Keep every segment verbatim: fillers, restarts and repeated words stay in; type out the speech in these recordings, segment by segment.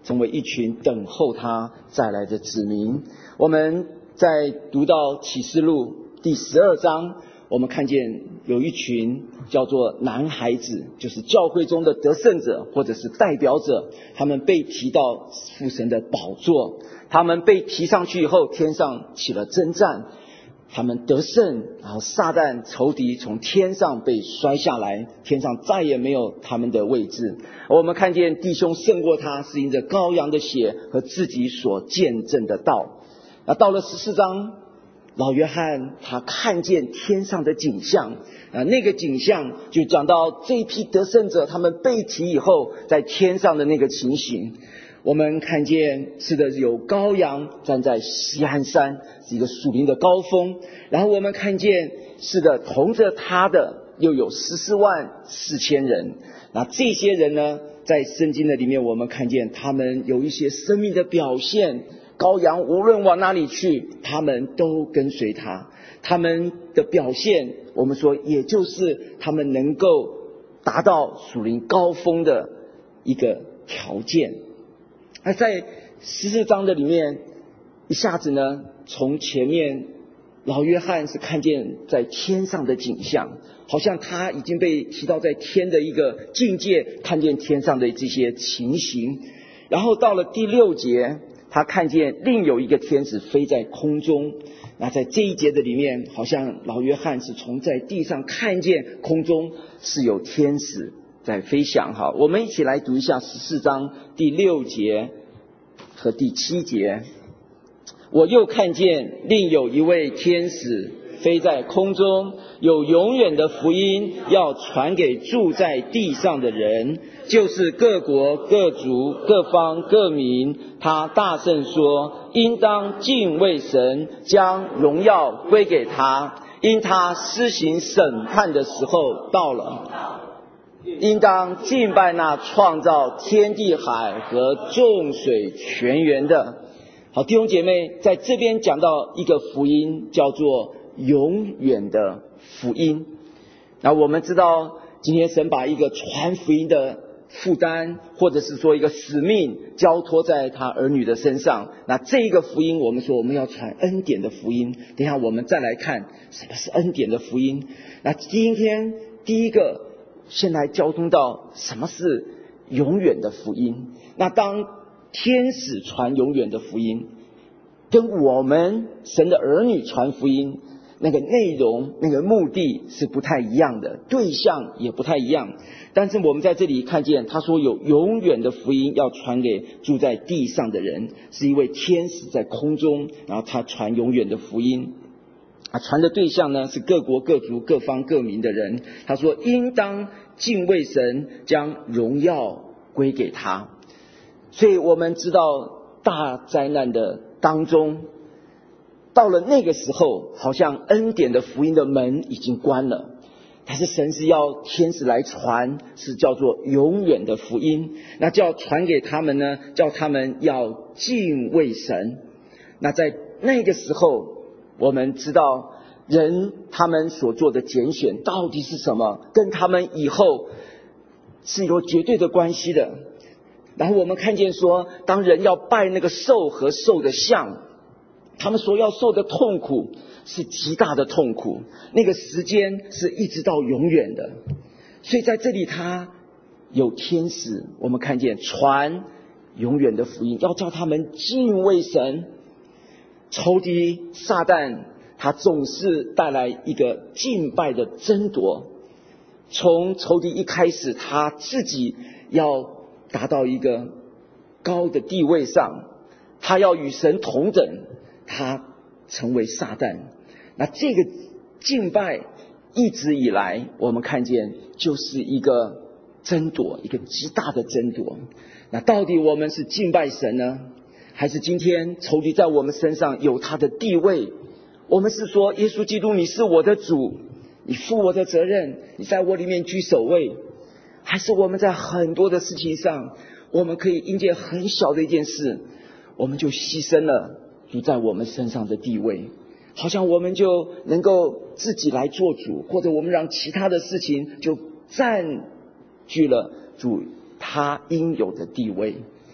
成为一群等候他再来的子民。我们在读到启示录第十二章，我们看见有一群叫做男孩子，就是教会中的得胜者或者是代表者，他们被提到父神的宝座，他们被提上去以后，天上起了征战，他们得胜，然后撒旦仇敌从天上被摔下来，天上再也没有他们的位置。我们看见弟兄胜过他，是因着羔羊的血和自己所见证的道。那到了十四章，老约翰他看见天上的景象，啊，那个景象就讲到这一批得胜者他们被提以后在天上的那个情形。我们看见是的，有羔羊站在锡安山，是一个属灵的高峰。然后我们看见是的，同着他的又有十四万四千人。那这些人呢，在圣经的里面我们看见他们有一些生命的表现，羔羊无论往哪里去，他们都跟随他。他们的表现，我们说也就是他们能够达到属灵高峰的一个条件。那在十四章的里面，一下子呢，从前面老约翰是看见在天上的景象，好像他已经被提到在天的一个境界，看见天上的这些情形。然后到了第六节，他看见另有一个天使飞在空中。那在这一节的里面，好像老约翰是从在地上看见空中是有天使在飞翔。好，我们一起来读一下十四章第六节和第七节。我又看见另有一位天使飞在空中，有永远的福音要传给住在地上的人，就是各国各族各方各民。他大声说，应当敬畏神，将荣耀归给他，因他施行审判的时候到了。应当敬拜那创造天地海和众水泉源的。好，弟兄姐妹，在这边讲到一个福音，叫做永远的福音。那我们知道，今天神把一个传福音的负担，或者是说一个使命，交托在他儿女的身上。那这一个福音，我们说我们要传恩典的福音。等一下我们再来看什么是恩典的福音。那今天第一个先来交通到什么是永远的福音。那当天使传永远的福音，跟我们神的儿女传福音，那个内容那个目的是不太一样的，对象也不太一样。但是我们在这里看见他说有永远的福音要传给住在地上的人，是一位天使在空中，然后他传永远的福音啊，传的对象呢是各国各族各方各民的人。他说应当敬畏神，将荣耀归给他。所以我们知道大灾难的当中，到了那个时候，好像恩典的福音的门已经关了，但是神是要天使来传，是叫做永远的福音。那叫传给他们呢，叫他们要敬畏神。那在那个时候，我们知道人他们所做的拣选到底是什么，跟他们以后是有绝对的关系的。然后我们看见说，当人要拜那个兽和兽的像，他们所要受的痛苦是极大的痛苦，那个时间是一直到永远的。所以在这里他有天使，我们看见传永远的福音，要叫他们敬畏神。仇敌撒旦他总是带来一个敬拜的争夺，从仇敌一开始，他自己要达到一个高的地位上，他要与神同等，他成为撒旦。那这个敬拜一直以来我们看见就是一个争夺，一个极大的争夺。那到底我们是敬拜神呢，还是今天仇敌在我们身上有他的地位？我们是说耶稣基督你是我的主，你负我的责任，你在我里面居首位，还是我们在很多的事情上，我们可以因着很小的一件事，我们就牺牲了主在我们身上的地位，好像我们就能够自己来做主，或者我们让其他的事情就占据了主他应有的地位。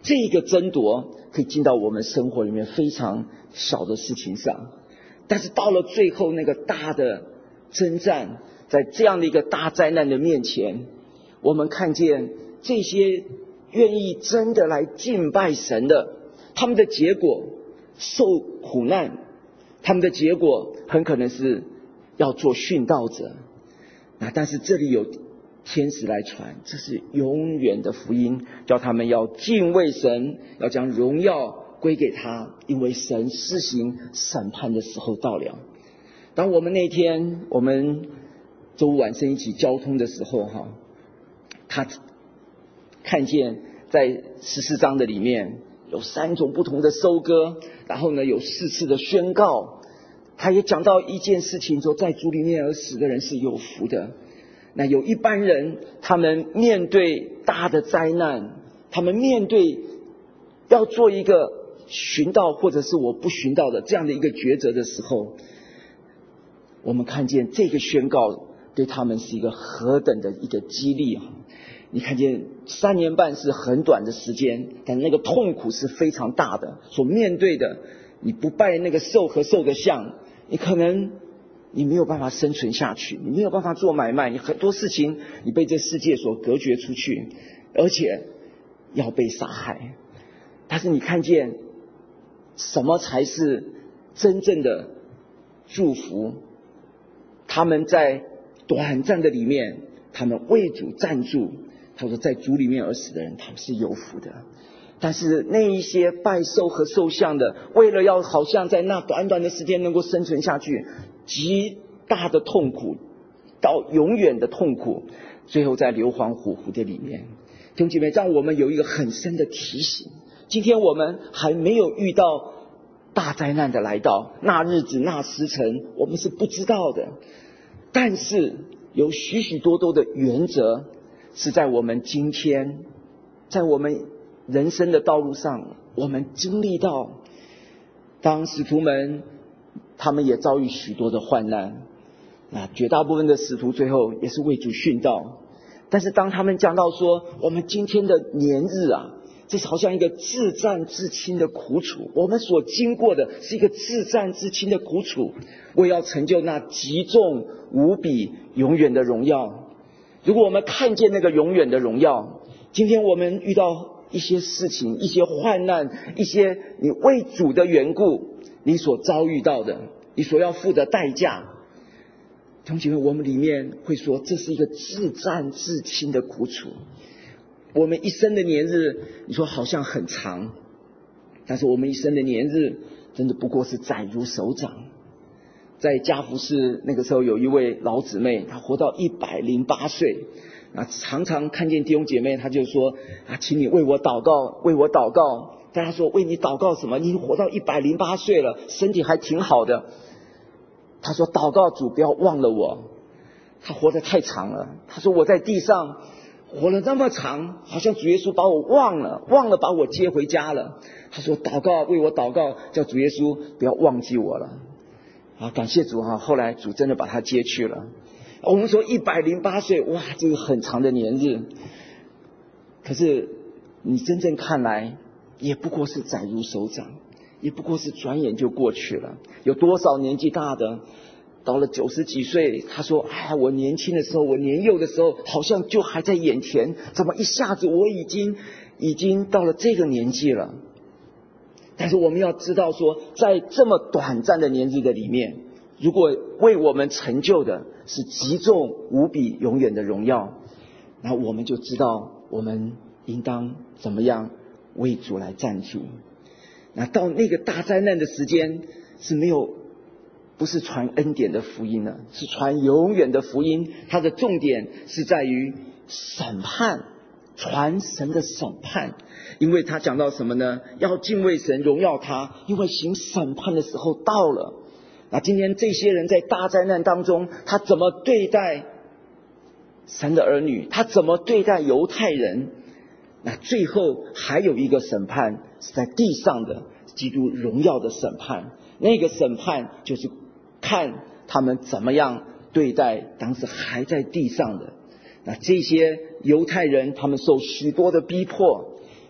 这个争夺可以进到我们生活里面非常小的事情上，但是到了最后那个大的征战，在这样的一个大灾难的面前，我们看见这些愿意真的来敬拜神的，他们的结果受苦难，他们的结果很可能是要做殉道者。那但是这里有天使来传，这是永远的福音，叫他们要敬畏神，要将荣耀归给他，因为神施行审判的时候到了。当我们那天我们周五晚上一起交通的时候哈，他看见在十四章的里面有三种不同的收割，然后呢有四次的宣告，他也讲到一件事情，说在主里面而死的人是有福的。那有一般人，他们面对大的灾难，他们面对要做一个寻道或者是我不寻道的这样的一个抉择的时候，我们看见这个宣告对他们是一个何等的一个激励啊！你看见三年半是很短的时间，但那个痛苦是非常大的，所面对的，你不拜那个兽和兽的像，你可能你没有办法生存下去，你没有办法做买卖，你很多事情你被这世界所隔绝出去，而且要被杀害。但是你看见什么才是真正的祝福？他们在短暂的里面，他们为主站住。他说在主里面而死的人，他们是有福的。但是那一些拜兽和兽像的，为了要好像在那短短的时间能够生存下去，极大的痛苦到永远的痛苦，最后在硫磺火湖的里面。弟兄姐妹，让我们有一个很深的提醒，今天我们还没有遇到大灾难的来到，那日子那时辰我们是不知道的，但是有许许多多的原则是在我们今天，在我们人生的道路上我们经历到。当使徒们他们也遭遇许多的患难，那绝大部分的使徒最后也是为主殉道。但是当他们讲到说我们今天的年日啊，这是好像一个自战自亲的苦楚，我们所经过的是一个自战自亲的苦楚，为要成就那极重无比永远的荣耀。如果我们看见那个永远的荣耀，今天我们遇到一些事情，一些患难，一些你为主的缘故你所遭遇到的，你所要付的代价，弟兄姐妹，我们里面会说这是一个自战自亲的苦楚。我们一生的年日你说好像很长，但是我们一生的年日真的不过是载如手掌。在嘉福市那个时候有一位老姊妹，她活到一百零八岁，啊，常常看见弟兄姐妹，她就说啊，请你为我祷告，为我祷告。大家说为你祷告什么？你活到一百零八岁了，身体还挺好的。她说祷告主不要忘了我，她活得太长了。她说我在地上活了那么长，好像主耶稣把我忘了，忘了把我接回家了。她说祷告，为我祷告，叫主耶稣不要忘记我了。啊，感谢主哈！后来主真的把他接去了。我们说一百零八岁，哇，这个很长的年日。可是你真正看来，也不过是载如手掌，也不过是转眼就过去了。有多少年纪大的，到了九十几岁，他说：“哎，我年轻的时候，我年幼的时候，好像就还在眼前，怎么一下子我已经已经到了这个年纪了？”但是我们要知道说，在这么短暂的年日的里面，如果为我们成就的是极重无比永远的荣耀，那我们就知道我们应当怎么样为主来站住。那到那个大灾难的时间是没有，不是传恩典的福音了，是传永远的福音。它的重点是在于审判，传神的审判。因为他讲到什么呢？要敬畏神，荣耀他，因为行审判的时候到了。那今天这些人在大灾难当中，他怎么对待神的儿女？他怎么对待犹太人？那最后还有一个审判是在地上的，基督荣耀的审判。那个审判就是看他们怎么样对待当时还在地上的。那这些犹太人，他们受许多的逼迫，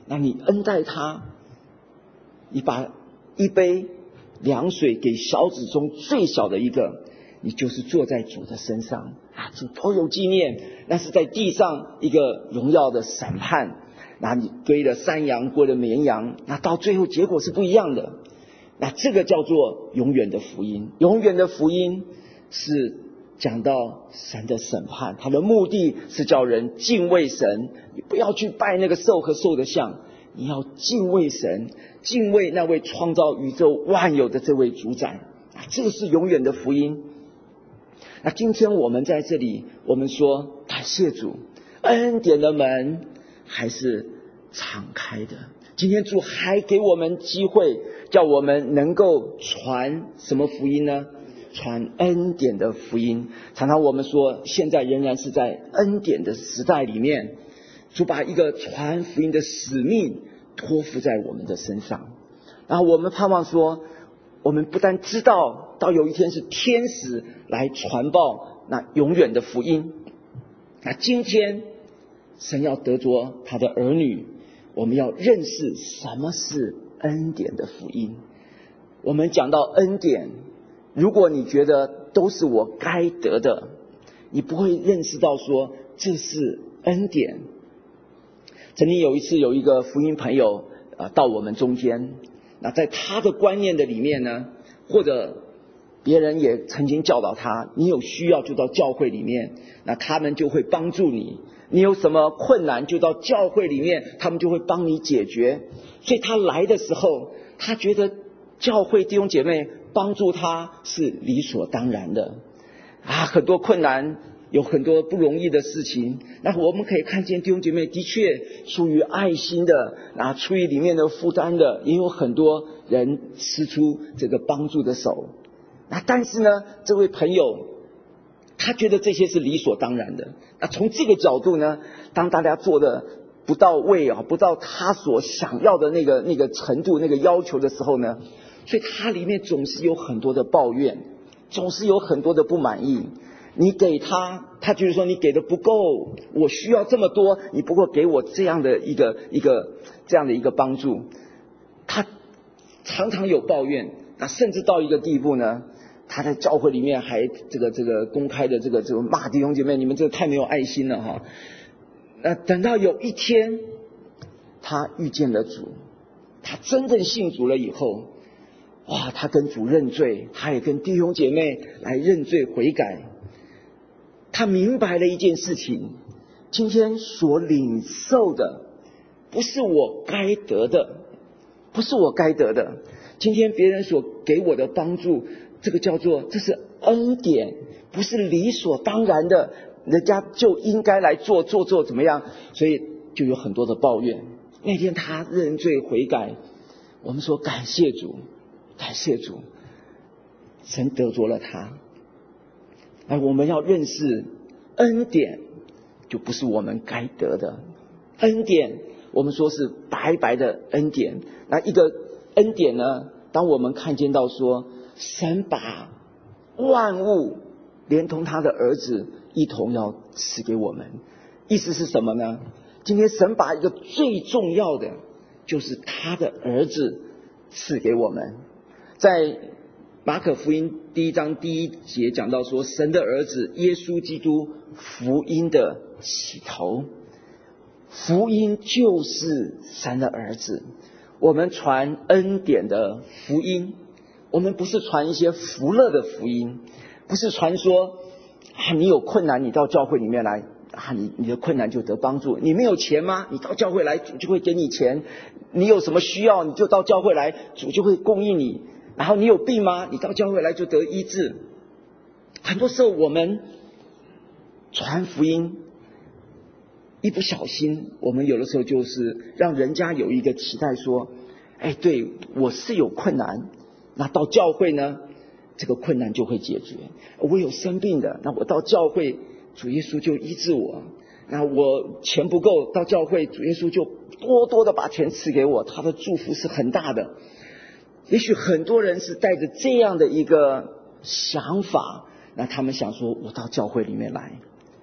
那你恩待他，你把一杯凉水给小子中最小的一个，你就是坐在主的身上啊，主颇有纪念，那是在地上一个荣耀的审判。那你归了山羊，归了绵羊，那到最后结果是不一样的。那这个叫做永远的福音。永远的福音是讲到神的审判，他的目的是叫人敬畏神，你不要去拜那个兽和兽的像，你要敬畏神，敬畏那位创造宇宙万有的这位主宰啊，这个是永远的福音。那今天我们在这里，我们说感谢主，恩典的门还是敞开的。今天主还给我们机会，叫我们能够传什么福音呢？传恩典的福音。常常我们说现在仍然是在恩典的时代里面，主把一个传福音的使命托付在我们的身上。然后我们盼望说，我们不但知道到有一天是天使来传报那永远的福音，那今天神要得着他的儿女，我们要认识什么是恩典的福音。我们讲到恩典，如果你觉得都是我该得的，你不会认识到说这是恩典。曾经有一次有一个福音朋友、呃、到我们中间，那在他的观念的里面呢，或者别人也曾经教导他，你有需要就到教会里面，那他们就会帮助你，你有什么困难就到教会里面，他们就会帮你解决。所以他来的时候，他觉得教会弟兄姐妹帮助他是理所当然的啊，很多困难，有很多不容易的事情，那我们可以看见弟兄姐妹的确出于爱心的啊，出于里面的负担的，也有很多人施出这个帮助的手。那但是呢，这位朋友他觉得这些是理所当然的。那从这个角度呢，当大家做的不到位啊，不到他所想要的那个那个程度、那个要求的时候呢，所以他里面总是有很多的抱怨，总是有很多的不满意。你给他，他觉得说你给的不够，我需要这么多，你不过给我这样的一个一个这样的一个帮助。他常常有抱怨，那甚至到一个地步呢，他在教会里面还这个这个公开的这个这个骂弟兄姐妹，你们这个太没有爱心了哈。那等到有一天他遇见了主，他真正信主了以后，哇，他跟主认罪，他也跟弟兄姐妹来认罪悔改。他明白了一件事情，今天所领受的不是我该得的，不是我该得的。今天别人所给我的帮助，这个叫做这是恩典，不是理所当然的，人家就应该来做做做怎么样，所以就有很多的抱怨。那天他认罪悔改，我们说感谢主，感谢主，神得着了他。而我们要认识恩典就不是我们该得的，恩典我们说是白白的恩典。那一个恩典呢，当我们看见到说神把万物连同他的儿子一同要赐给我们，意思是什么呢？今天神把一个最重要的就是他的儿子赐给我们。在马可福音第一章第一节讲到说，神的儿子耶稣基督福音的起头，福音就是神的儿子。我们传恩典的福音，我们不是传一些福乐的福音，不是传说啊，你有困难你到教会里面来啊，你你的困难就得帮助。你没有钱吗？你到教会来，主就会给你钱。你有什么需要，你就到教会来，主就会供应你。然后你有病吗？你到教会来就得医治。很多时候我们传福音一不小心，我们有的时候就是让人家有一个期待说，哎，对，我是有困难，那到教会呢，这个困难就会解决。我有生病的，那我到教会主耶稣就医治我。那我钱不够，到教会主耶稣就多多的把钱赐给我，他的祝福是很大的。也许很多人是带着这样的一个想法，那他们想说我到教会里面来。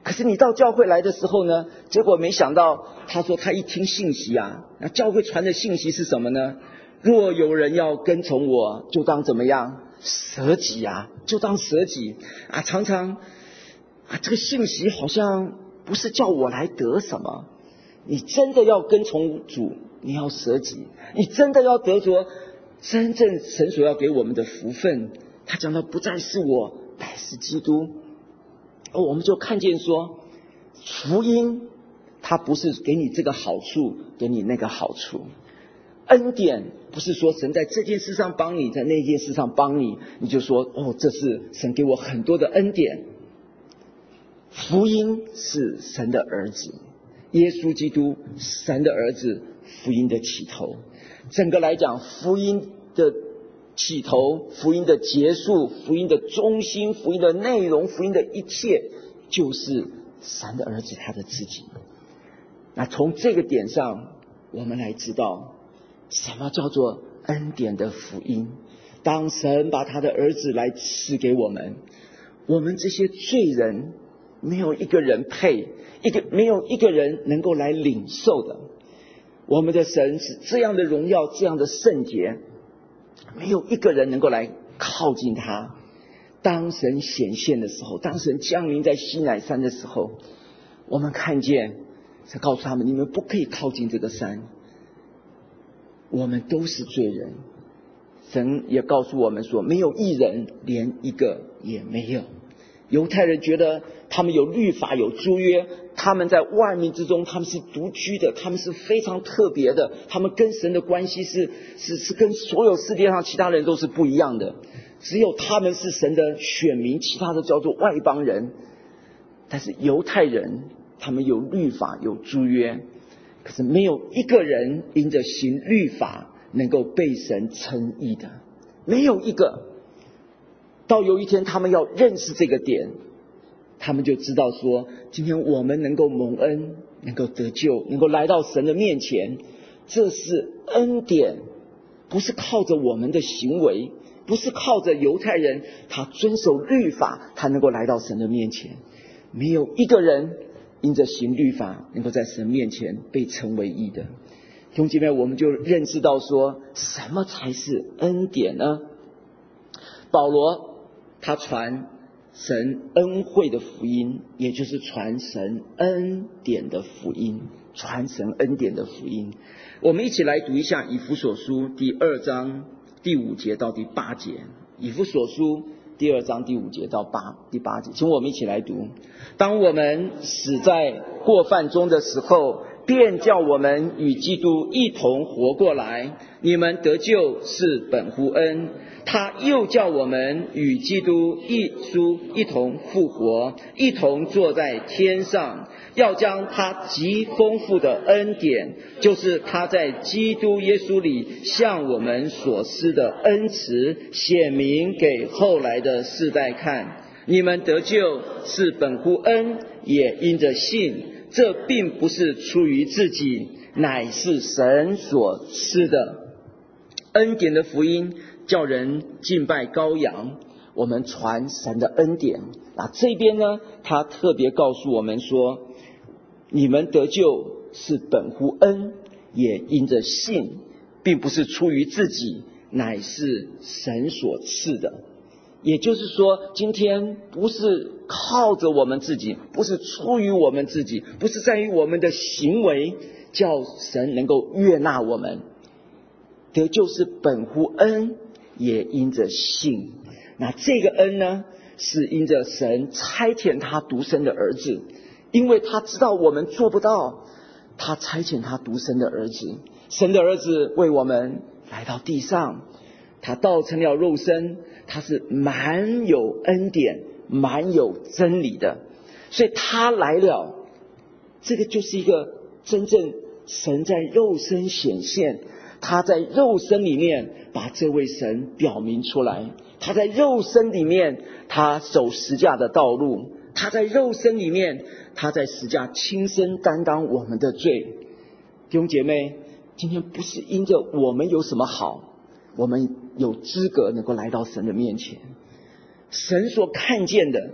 可是你到教会来的时候呢，结果没想到，他说他一听信息啊，那教会传的信息是什么呢？若有人要跟从我，就当怎么样？舍己啊，就当舍己啊！常常啊，这个信息好像不是叫我来得什么。你真的要跟从主，你要舍己，你真的要得着真正神所要给我们的福分。他讲的不再是我，乃是基督。哦，我们就看见说，福音它不是给你这个好处，给你那个好处。恩典不是说神在这件事上帮你，在那件事上帮你，你就说哦，这是神给我很多的恩典。福音是神的儿子，耶稣基督神的儿子，福音的起头。整个来讲，福音的起头，福音的结束，福音的中心，福音的内容，福音的一切，就是神的儿子他的自己。那从这个点上，我们来知道什么叫做恩典的福音。当神把他的儿子来赐给我们，我们这些罪人没有一个人配，一个没有一个人能够来领受的。我们的神是这样的荣耀，这样的圣洁，没有一个人能够来靠近他。当神显现的时候，当神降临在西乃山的时候，我们看见神告诉他们，你们不可以靠近这个山，我们都是罪人。神也告诉我们说，没有义人，连一个也没有。犹太人觉得他们有律法，有诸约，他们在万民之中他们是独居的，他们是非常特别的，他们跟神的关系是是是跟所有世界上其他人都是不一样的。只有他们是神的选民，其他的叫做外邦人。但是犹太人他们有律法，有诸约，可是没有一个人因着行律法能够被神称义的，没有一个。到有一天他们要认识这个点，他们就知道说，今天我们能够蒙恩，能够得救，能够来到神的面前，这是恩典，不是靠着我们的行为，不是靠着犹太人他遵守律法他能够来到神的面前。没有一个人因着行律法能够在神面前被称为义的。弟兄姐妹，我们就认识到说，什么才是恩典呢？保罗他传神恩惠的福音，也就是传神恩典的福音，传神恩典的福音。我们一起来读一下以弗所书第二章第五节到第八节。以弗所书第二章第五节到八第八节，请我们一起来读。当我们死在过犯中的时候，便叫我们与基督一同活过来。你们得救是本乎恩，他又叫我们与基督一书一同复活，一同坐在天上，要将他极丰富的恩典，就是他在基督耶稣里向我们所施的恩慈，显明给后来的世代看。你们得救是本乎恩，也因着信。这并不是出于自己，乃是神所赐的。恩典的福音叫人敬拜羔羊，我们传神的恩典。那这边呢，他特别告诉我们说，你们得救是本乎恩，也因着信，并不是出于自己，乃是神所赐的。也就是说，今天不是靠着我们自己，不是出于我们自己，不是在于我们的行为叫神能够悦纳我们。得救是本乎恩，也因着信。那这个恩呢，是因着神差遣他独生的儿子，因为他知道我们做不到，他差遣他独生的儿子。神的儿子为我们来到地上，他道成了肉身，他是满有恩典，满有真理的。所以他来了，这个就是一个真正神在肉身显现，他在肉身里面把这位神表明出来，他在肉身里面他走十架的道路，他在肉身里面他在十架亲身担当我们的罪。弟兄姐妹，今天不是因着我们有什么好，我们有资格能够来到神的面前。神所看见的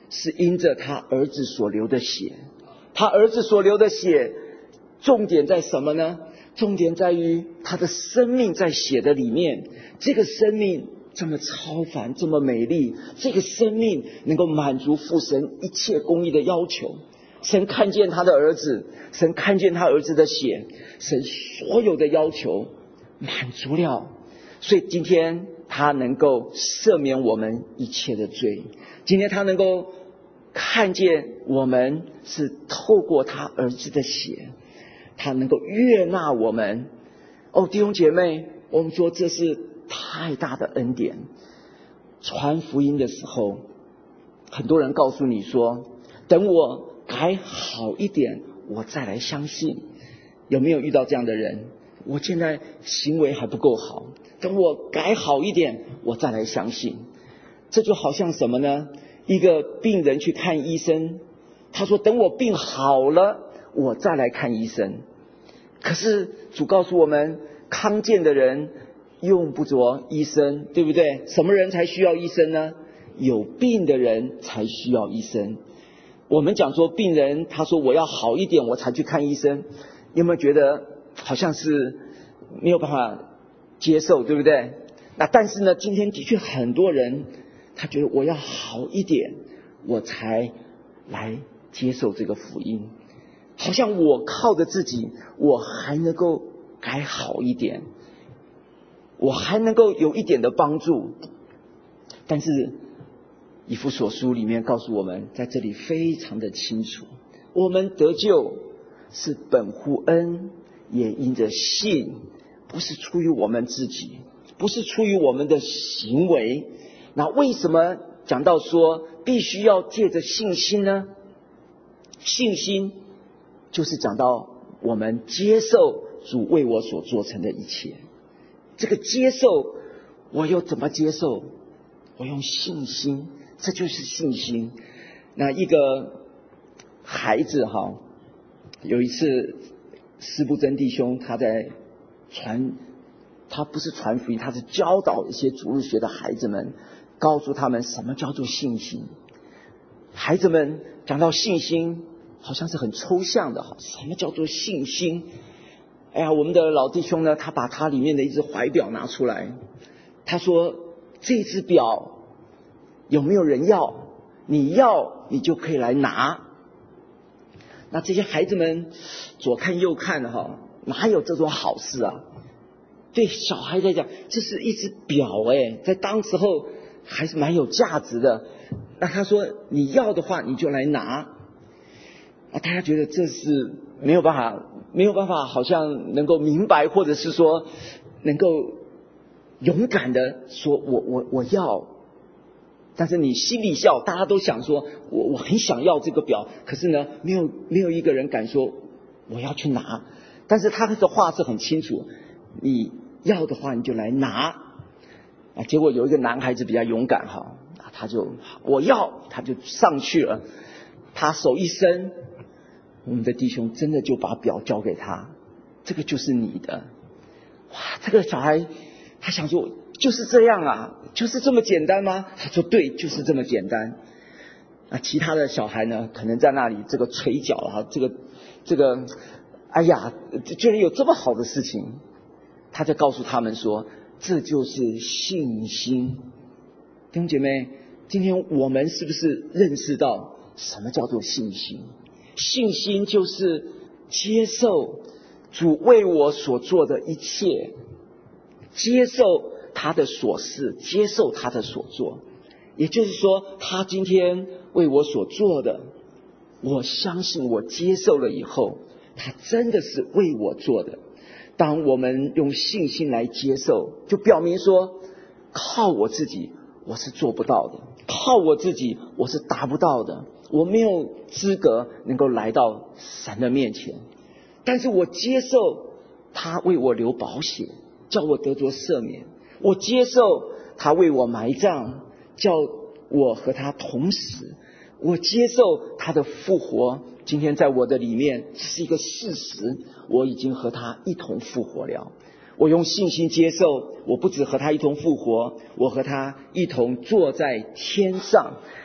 是因着他儿子所流的血。他儿子所流的血，重点在什么呢？重点在于他的生命在血的里面，这个生命这么超凡，这么美丽，这个生命能够满足父神一切公义的要求。神看见他的儿子，神看见他儿子的血，神所有的要求满足了，所以今天他能够赦免我们一切的罪。今天他能够看见我们是透过他儿子的血，他能够悦纳我们。哦，弟兄姐妹，我们说这是太大的恩典。传福音的时候，很多人告诉你说，等我改好一点我再来相信。有没有遇到这样的人？我现在行为还不够好，等我改好一点我再来相信。这就好像什么呢？一个病人去看医生，他说等我病好了我再来看医生。可是主告诉我们，康健的人用不着医生，对不对？什么人才需要医生呢？有病的人才需要医生。我们讲说病人他说我要好一点我才去看医生，有没有觉得好像是没有办法接受，对不对？那但是呢，今天的确很多人他觉得我要好一点我才来接受这个福音，好像我靠着自己我还能够改好一点，我还能够有一点的帮助。但是以弗所书里面告诉我们，在这里非常的清楚，我们得救是本乎恩，也因着信，不是出于我们自己，不是出于我们的行为。那为什么讲到说必须要借着信心呢？信心就是讲到我们接受主为我所做成的一切。这个接受，我又怎么接受？我用信心，这就是信心。那一个孩子哈，有一次施布真弟兄他在传，他不是传福音，他是教导一些主日学的孩子们，告诉他们什么叫做信心。孩子们讲到信心好像是很抽象的，什么叫做信心？哎呀，我们的老弟兄呢，他把他里面的一只怀表拿出来，他说这只表有没有人要？你要你就可以来拿。那这些孩子们左看右看哈，哪有这种好事啊？对小孩来讲，这是一只表哎，在当时候还是蛮有价值的。那他说你要的话你就来拿。啊，大家觉得这是没有办法，没有办法，好像能够明白，或者是说能够勇敢的说我我我要。但是你心里笑，大家都想说我我很想要这个表，可是呢没有没有一个人敢说我要去拿。但是他的话是很清楚，你要的话你就来拿。啊，结果有一个男孩子比较勇敢哈，他就我要，他就上去了，他手一伸，我们的弟兄真的就把表交给他，这个就是你的。哇，这个小孩他想说就是这样啊，就是这么简单吗？他说对，就是这么简单。那其他的小孩呢，可能在那里这个捶脚啊，这个这个哎呀，居然有这么好的事情。他在告诉他们说，这就是信心。弟兄姐妹，今天我们是不是认识到什么叫做信心？信心就是接受主为我所做的一切，接受他的所事，接受他的所做。也就是说，他今天为我所做的，我相信我接受了以后，他真的是为我做的。当我们用信心来接受，就表明说靠我自己我是做不到的，靠我自己我是达不到的，我没有资格能够来到神的面前。但是我接受他为我流宝血，叫我得着赦免，我接受他为我埋葬，叫我和他同死，我接受他的复活，今天在我的里面是一个事实，我已经和他一同复活了。我用信心接受，我不只和他一同复活，我和他一同坐在天上，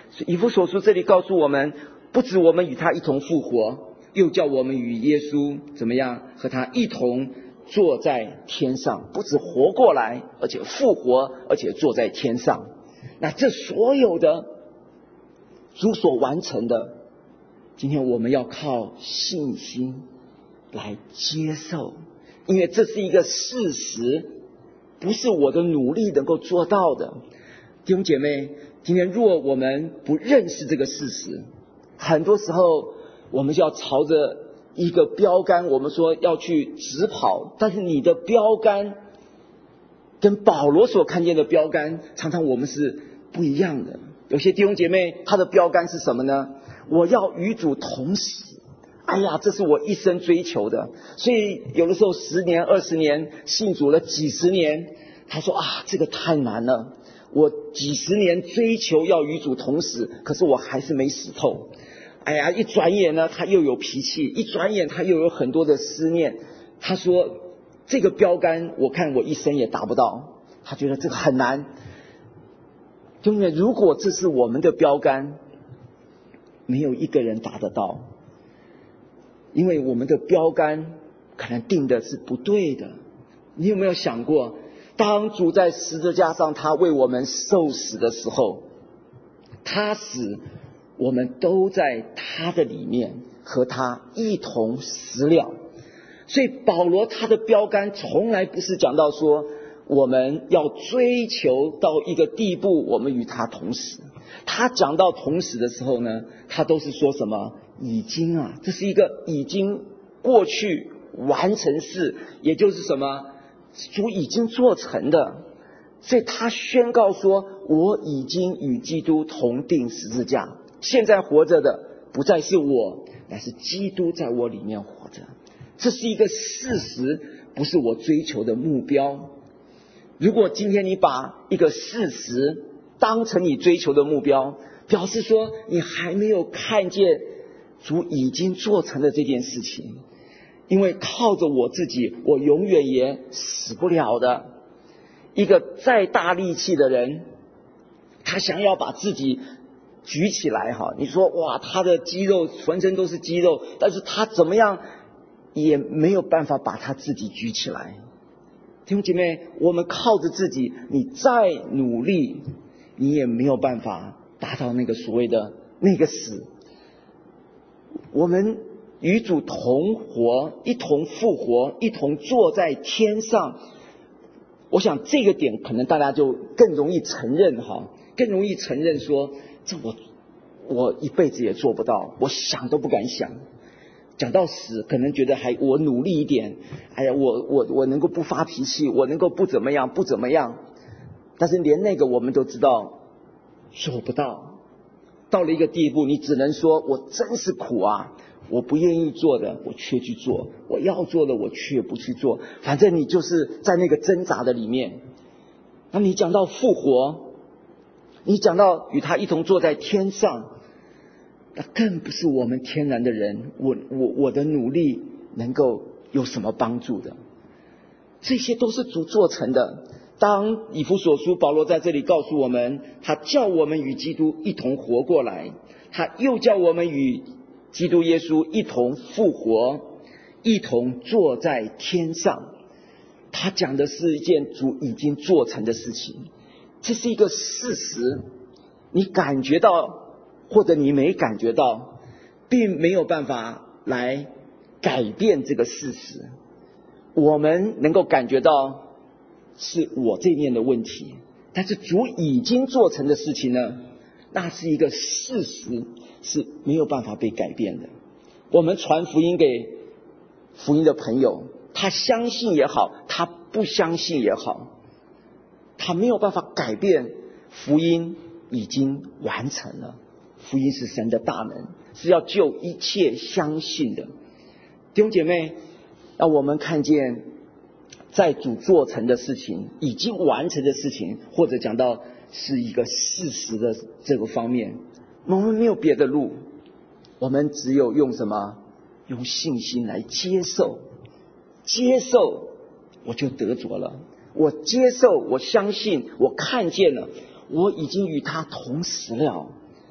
所以以弗所书这里告诉我们，不止我们与他一同复活，又叫我们与耶稣怎么样，和他一同坐在天上。不止活过来，而且复活，而且坐在天上。那这所有的主所完成的，今天我们要靠信心来接受，因为这是一个事实，不是我的努力能够做到的。弟兄姐妹，今天若我们不认识这个事实，很多时候我们就要朝着一个标杆，我们说要去直跑，但是你的标杆跟保罗所看见的标杆常常我们是不一样的。有些弟兄姐妹他的标杆是什么呢？我要与主同死，哎呀，这是我一生追求的。所以有的时候十年二十年信主了几十年，他说啊，这个太难了，我几十年追求要与主同死，可是我还是没死透。哎呀，一转眼呢他又有脾气，一转眼他又有很多的思念。他说这个标杆我看我一生也达不到，他觉得这个很难。因为如果这是我们的标杆，没有一个人达得到，因为我们的标杆可能定的是不对的。你有没有想过，当主在十字架上他为我们受死的时候，他死，我们都在他的里面和他一同死了。所以保罗他的标杆从来不是讲到说我们要追求到一个地步我们与他同死，他讲到同死的时候呢，他都是说什么已经啊，这是一个已经过去完成式，也就是什么主已经做成的。所以他宣告说我已经与基督同定十字架，现在活着的不再是我，乃是基督在我里面活着。这是一个事实，不是我追求的目标。如果今天你把一个事实当成你追求的目标，表示说你还没有看见主已经做成的这件事情。因为靠着我自己，我永远也死不了的。一个再大力气的人，他想要把自己举起来哈，你说哇，他的肌肉浑身都是肌肉，但是他怎么样也没有办法把他自己举起来。弟兄姐妹，我们靠着自己，你再努力，你也没有办法达到那个所谓的那个死。我们与主同活，一同复活，一同坐在天上。我想这个点可能大家就更容易承认哈，更容易承认说，这我我一辈子也做不到，我想都不敢想。讲到死，可能觉得还我努力一点，哎呀，我我我能够不发脾气，我能够不怎么样不怎么样，但是连那个我们都知道做不到。到了一个地步，你只能说我真是苦啊，我不愿意做的我却去做，我要做的我却不去做，反正你就是在那个挣扎的里面。那你讲到复活，你讲到与他一同坐在天上，那更不是我们天然的人，我我我的努力能够有什么帮助的。这些都是主做成的。当以弗所书保罗在这里告诉我们，他叫我们与基督一同活过来，他又叫我们与基督耶稣一同复活，一同坐在天上。他讲的是一件主已经做成的事情，这是一个事实。你感觉到或者你没感觉到，并没有办法来改变这个事实。我们能够感觉到是我这面的问题，但是主已经做成的事情呢，那是一个事实，是没有办法被改变的。我们传福音给福音的朋友，他相信也好，他不相信也好，他没有办法改变福音已经完成了。福音是神的大能，是要救一切相信的。弟兄姐妹，让我们看见在主做成的事情，已经完成的事情，或者讲到是一个事实的这个方面，我们没有别的路，我们只有用什么？用信心来接受。接受我就得着了，我接受，我相信，我看见了，我已经与他同死了。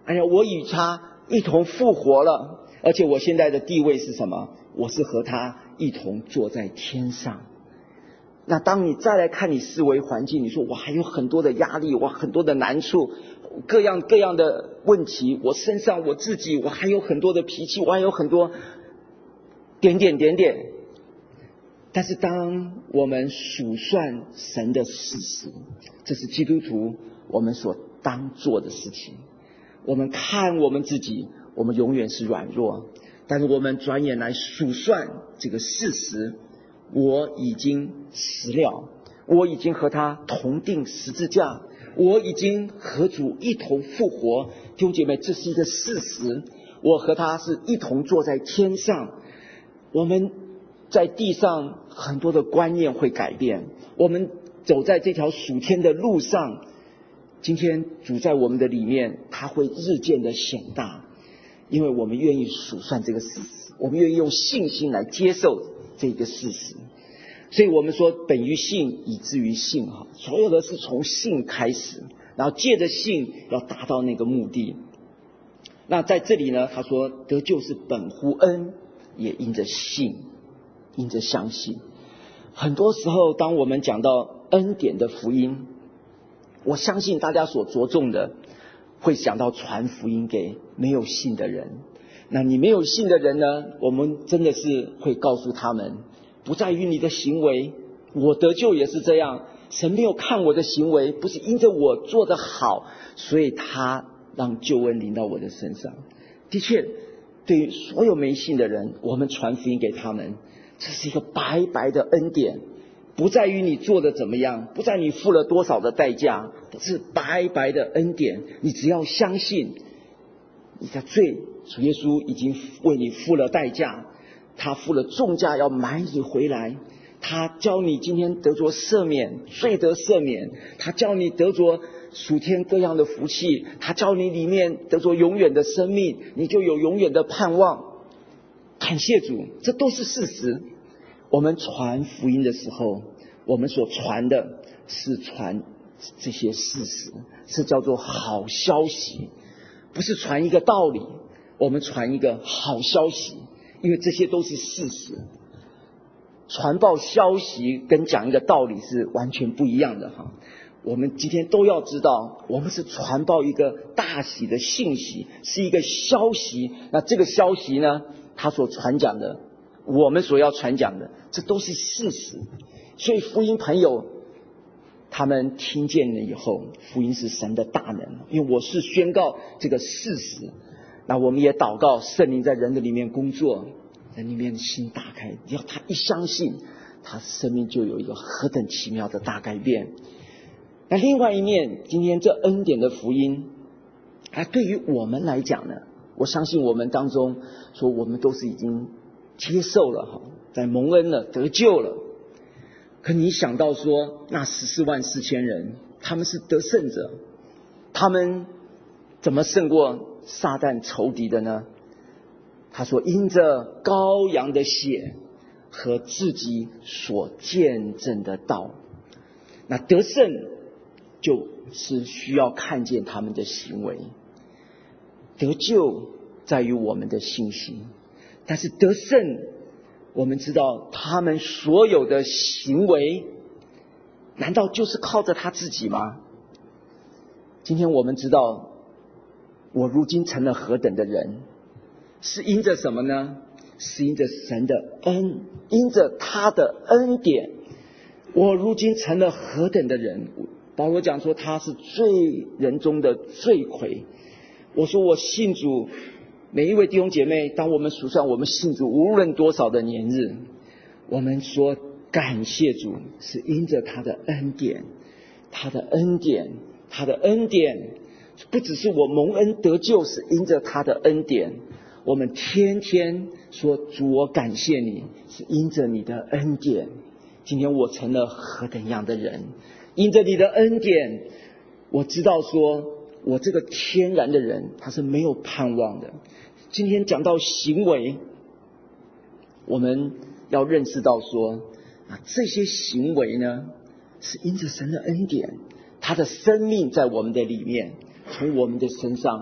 哎呀，我与他一同复活了，而且我现在的地位是什么？我是和他一同坐在天上。那当你再来看你四维环境，你说我还有很多的压力，我很多的难处，各样各样的问题，我身上我自己我还有很多的脾气，我还有很多点点点点。但是当我们数算神的事实，这是基督徒我们所当做的事情。我们看我们自己，我们永远是软弱，但是我们转眼来数算这个事实，我已经死了，我已经和他同定十字架，我已经和主一同复活。弟兄姐妹，这是一个事实，我和他是一同坐在天上。我们在地上很多的观念会改变，我们走在这条属天的路上，今天主在我们的里面，他会日渐的显大，因为我们愿意数算这个事实，我们愿意用信心来接受这个事实。所以我们说本于信以至于信，所有的是从信开始，然后借着信要达到那个目的。那在这里呢，他说得救是本乎恩，也因着信，因着相信。很多时候当我们讲到恩典的福音，我相信大家所着重的会想到传福音给没有信的人。那你没有信的人呢，我们真的是会告诉他们，不在于你的行为，我得救也是这样，神没有看我的行为，不是因着我做得好，所以他让救恩临到我的身上。的确，对于所有没信的人，我们传福音给他们，这是一个白白的恩典，不在于你做的怎么样，不在你付了多少的代价，是白白的恩典。你只要相信你的罪，主耶稣已经为你付了代价，他付了重价要买你回来，他教你今天得着赦免，罪得赦免，他教你得着属天各样的福气，他教你里面得着永远的生命，你就有永远的盼望。感谢主，这都是事实。我们传福音的时候，我们所传的是传这些事实，是叫做好消息，不是传一个道理，我们传一个好消息，因为这些都是事实。传报消息跟讲一个道理是完全不一样的哈。我们今天都要知道，我们是传报一个大喜的信息，是一个消息。那这个消息呢，他所传讲的，我们所要传讲的，这都是事实。所以福音朋友他们听见了以后，福音是神的大能，因为我是宣告这个事实。那我们也祷告圣灵在人的里面工作，人里面的心打开，只要他一相信，他生命就有一个何等奇妙的大改变。那另外一面，今天这恩典的福音啊，对于我们来讲呢，我相信我们当中说我们都是已经接受了，在蒙恩了，得救了。可你想到说那十四万四千人，他们是得胜者，他们怎么胜过撒旦仇敌的呢？他说因着羔羊的血和自己所见证的道。那得胜就是需要看见他们的行为，得救在于我们的信心，但是得胜我们知道他们所有的行为难道就是靠着他自己吗？今天我们知道我如今成了何等的人，是因着什么呢？是因着神的恩，因着他的恩典，我如今成了何等的人。保罗讲说他是罪人中的罪魁。我说我信主，每一位弟兄姐妹，当我们数算我们信主无论多少的年日，我们说感谢主，是因着他的恩典，他的恩典，他的恩典，不只是我蒙恩得救，是因着他的恩典。我们天天说主，我感谢你，是因着你的恩典。今天我成了何等样的人，因着你的恩典，我知道说我这个天然的人他是没有盼望的。今天讲到行为，我们要认识到说啊，这些行为呢是因着神的恩典，他的生命在我们的里面，从我们的身上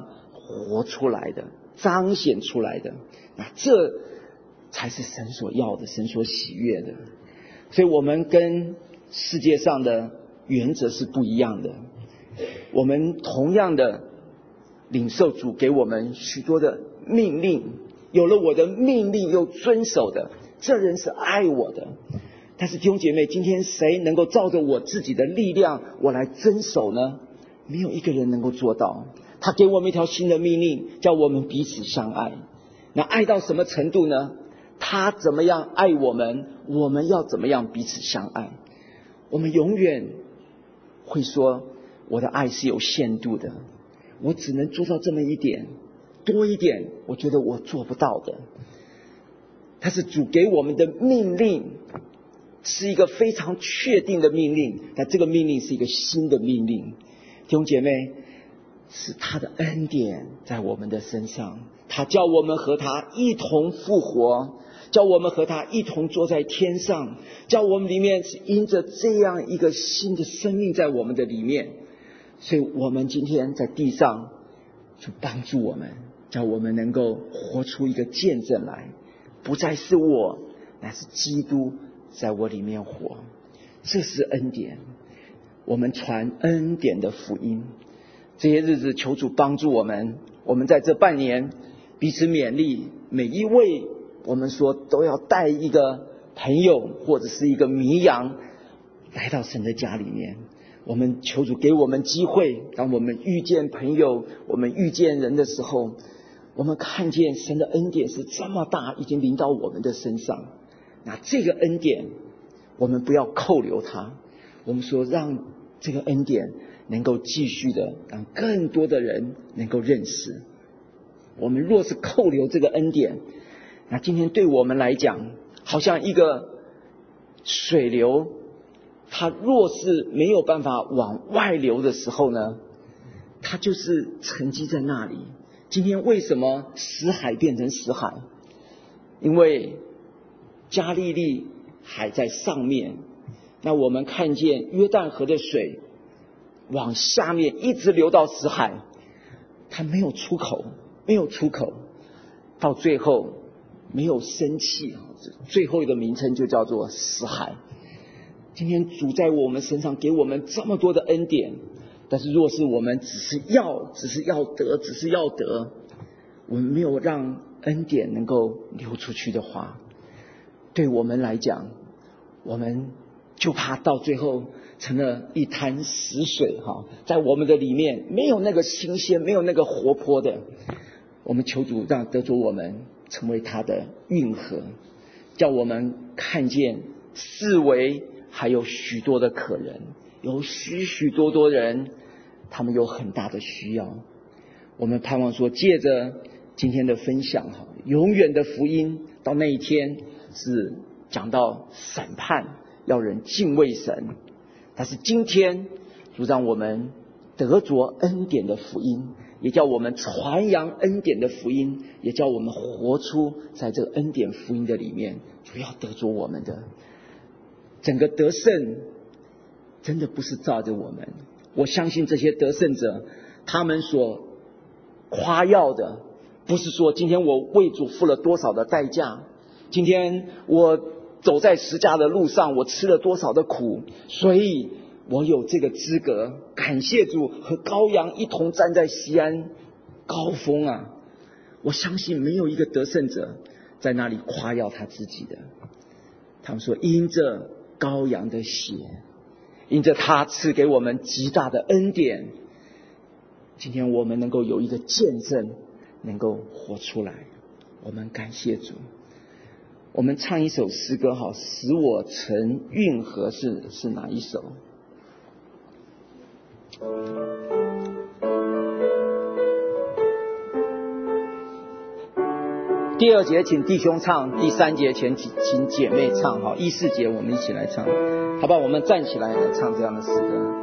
活出来的，彰显出来的。那这才是神所要的，神所喜悦的。所以我们跟世界上的原则是不一样的。我们同样的领受主给我们许多的命令，有了我的命令又遵守的，这人是爱我的。但是弟兄姐妹，今天谁能够照着我自己的力量我来遵守呢？没有一个人能够做到。他给我们一条新的命令，叫我们彼此相爱。那爱到什么程度呢？他怎么样爱我们，我们要怎么样彼此相爱。我们永远会说我的爱是有限度的，我只能做到这么一点，多一点我觉得我做不到的。但是主给我们的命令是一个非常确定的命令，但这个命令是一个新的命令。弟兄姐妹，是他的恩典在我们的身上，他叫我们和他一同复活，叫我们和他一同坐在天上，叫我们里面是因着这样一个新的生命在我们的里面。所以我们今天在地上就帮助我们，叫我们能够活出一个见证来，不再是我，乃是基督在我里面活。这是恩典，我们传恩典的福音。这些日子求主帮助我们，我们在这半年彼此勉励，每一位我们说都要带一个朋友或者是一个迷羊来到神的家里面。我们求主给我们机会，当我们遇见朋友，我们遇见人的时候，我们看见神的恩典是这么大，已经临到我们的身上。那这个恩典我们不要扣留它，我们说让这个恩典能够继续的让更多的人能够认识。我们若是扣留这个恩典，那今天对我们来讲好像一个水流，它若是没有办法往外流的时候呢，它就是沉积在那里。今天为什么死海变成死海？因为加利利海在上面，那我们看见约旦河的水往下面一直流到死海，它没有出口，没有出口，到最后没有生气，最后一个名称就叫做死海。今天主在我们身上给我们这么多的恩典，但是若是我们只是要只是要得只是要得，我们没有让恩典能够流出去的话，对我们来讲，我们就怕到最后成了一潭死水哈，在我们的里面没有那个新鲜，没有那个活泼的。我们求主让得着我们成为他的运河，叫我们看见四围还有许多的可人，有许许多多人，他们有很大的需要。我们盼望说，借着今天的分享哈，永远的福音到那一天是讲到审判，要人敬畏神。但是今天主让我们得着恩典的福音，也叫我们传扬恩典的福音，也叫我们活出在这个恩典福音的里面，主要得着我们的整个得胜，真的不是照着我们。我相信这些得胜者，他们所夸耀的不是说今天我为主付了多少的代价，今天我走在十架的路上，我吃了多少的苦，所以我有这个资格感谢主和羔羊一同站在锡安高峰啊！我相信没有一个得胜者在那里夸耀他自己的。他们说因着羔羊的血，因着他赐给我们极大的恩典，今天我们能够有一个见证能够活出来，我们感谢主。我们唱一首诗歌好，使我成运河是是哪一首？第二节请弟兄唱，第三节请请姐妹唱，好，一四节我们一起来唱，好吧？我们站起来来唱这样的诗歌。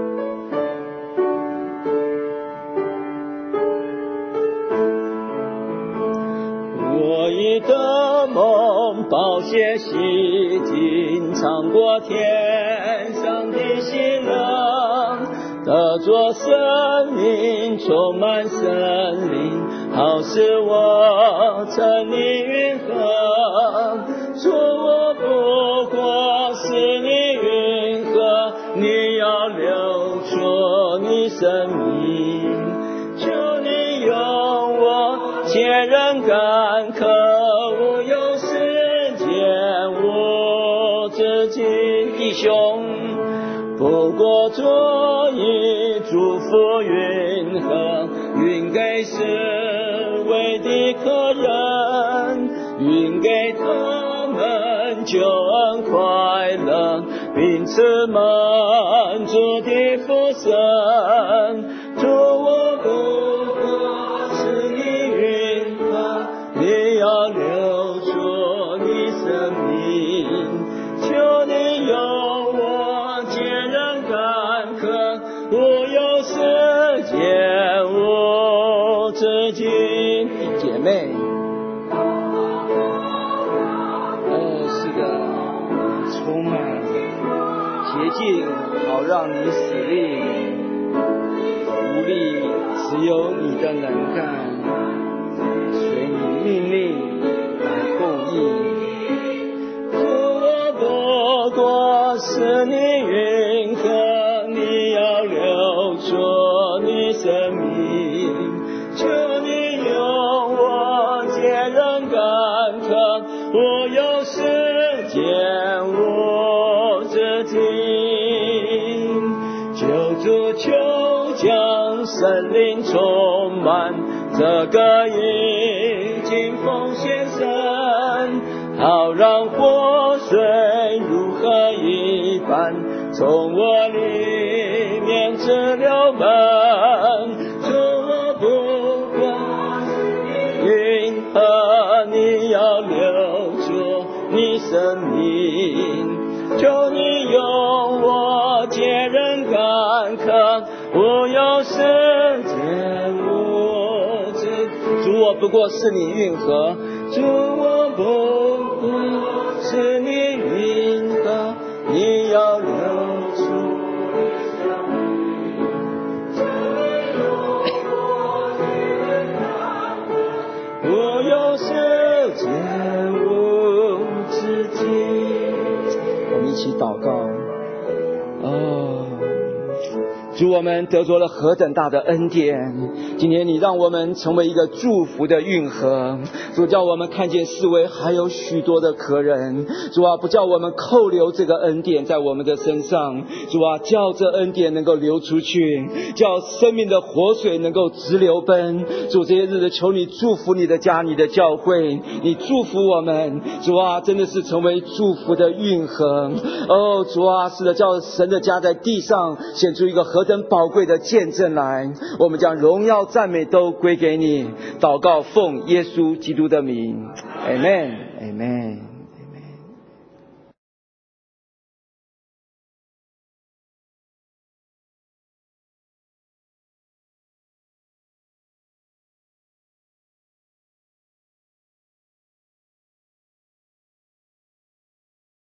我已得蒙宝血洗净，尝过天上的喜乐， 这座生命充满森林，好使我沉溺云河。主，我不过是你云河，你要流出你生命。求你用我解人干渴，无有世间无止境。弟兄，不过做一祝福云河，云给四围的客人，云给他们救恩快乐，并此满足的福神。主，我不过是你云河，你要流出你生命。求你用我解人干渴，无有世界无止境。 姐妹，哦，是的，充满洁净，好让你使力，无力只有你的能干，随你命令来供应。 不过是你云河，你要流出你生命。求你用我解人干渴，无有世间无止境。求主求将神灵充满这个已经奉献神，好让活水如河一般从我里面直流奔。主，我不过云河，你要流出你生命。求你用我解人干渴，无有世间无止。主，我不过是你运河，主，我不过是你云河，你要流出无有世间无止境。 我们一起祷告。哦，主，我们得着了何等大的恩典！今天你让我们成为一个祝福的运河，主，叫我们看见四围还有许多的客人，主啊，不叫我们扣留这个恩典在我们的身上，主啊，叫这恩典能够流出去，叫生命的活水能够直流奔。主，这些日子求你祝福你的家，你的教会，你祝福我们，主啊，真的是成为祝福的运河。哦，主啊，是的，叫神的家在地上显出一个何等宝贵的见证来。我们将荣耀赞美都归给你，祷告奉耶稣基督的名， Amen Amen。